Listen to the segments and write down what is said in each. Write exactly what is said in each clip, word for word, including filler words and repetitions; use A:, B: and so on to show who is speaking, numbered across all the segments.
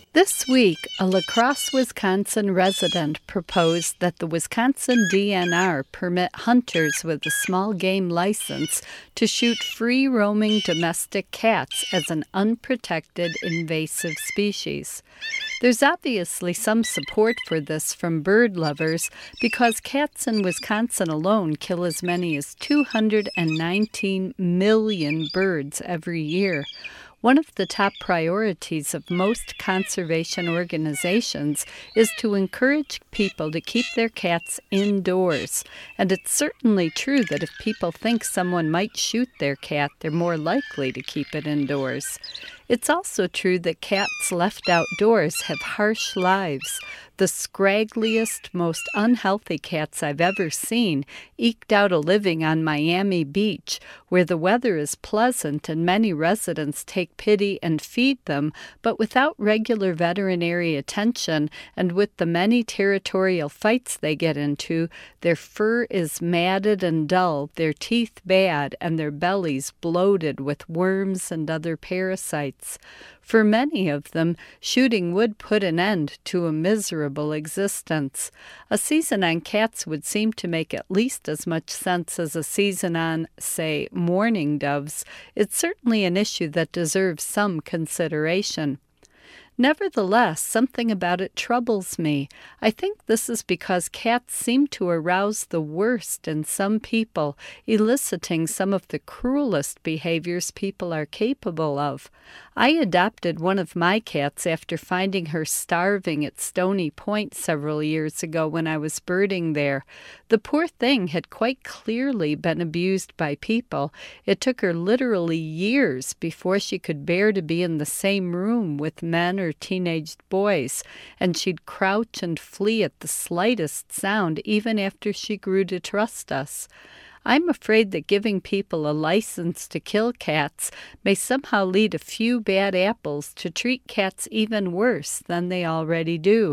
A: This week, a La Crosse, Wisconsin resident proposed that the Wisconsin D N R permit hunters with a small game license to shoot free-roaming domestic cats as an unprotected invasive species. There's obviously some support for this from bird lovers because cats in Wisconsin alone kill as many as two hundred nineteen million birds every year. One of the top priorities of most conservation organizations is to encourage people to keep their cats indoors. And it's certainly true that if people think someone might shoot their cat, they're more likely to keep it indoors. It's also true that cats left outdoors have harsh lives. The scraggliest, most unhealthy cats I've ever seen eked out a living on Miami Beach, where the weather is pleasant and many residents take pity and feed them, but without regular veterinary attention and with the many territorial fights they get into, their fur is matted and dull, their teeth bad, and their bellies bloated with worms and other parasites. For many of them, shooting would put an end to a miserable existence. A season on cats would seem to make at least as much sense as a season on, say, mourning doves. It's certainly an issue that deserves some consideration. Nevertheless, something about it troubles me. I think this is because cats seem to arouse the worst in some people, eliciting some of the cruelest behaviors people are capable of. I adopted one of my cats after finding her starving at Stony Point several years ago when I was birding there. The poor thing had quite clearly been abused by people. It took her literally years before she could bear to be in the same room with men or teenaged boys, and she'd crouch and flee at the slightest sound even after she grew to trust us. I'm afraid that giving people a license to kill cats may somehow lead a few bad apples to treat cats even worse than they already do.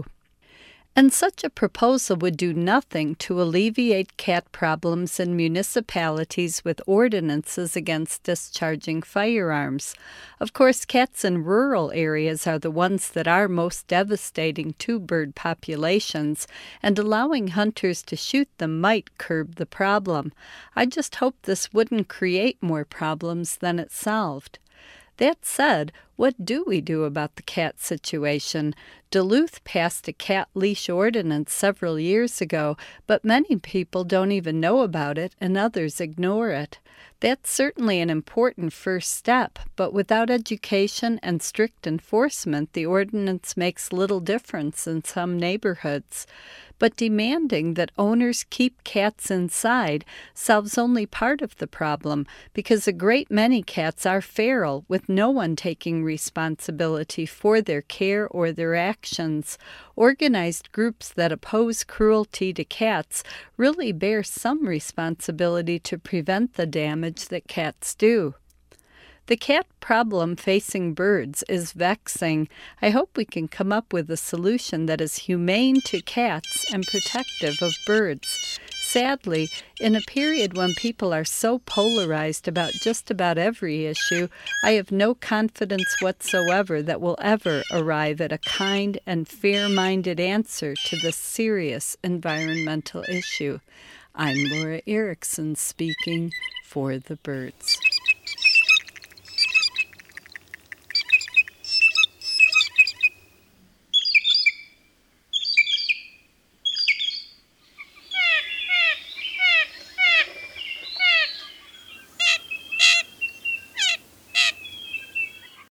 A: And such a proposal would do nothing to alleviate cat problems in municipalities with ordinances against discharging firearms. Of course, cats in rural areas are the ones that are most devastating to bird populations, and allowing hunters to shoot them might curb the problem. I just hope this wouldn't create more problems than it solved. That said, what do we do about the cat situation? Duluth passed a cat leash ordinance several years ago, but many people don't even know about it and others ignore it. That's certainly an important first step, but without education and strict enforcement, the ordinance makes little difference in some neighborhoods. But demanding that owners keep cats inside solves only part of the problem, because a great many cats are feral, with no one taking responsibility for their care or their actions. Organized groups that oppose cruelty to cats really bear some responsibility to prevent the damage that cats do. The cat problem facing birds is vexing. I hope we can come up with a solution that is humane to cats and protective of birds. Sadly, in a period when people are so polarized about just about every issue, I have no confidence whatsoever that we'll ever arrive at a kind and fair-minded answer to this serious environmental issue. I'm Laura Erickson speaking for the birds.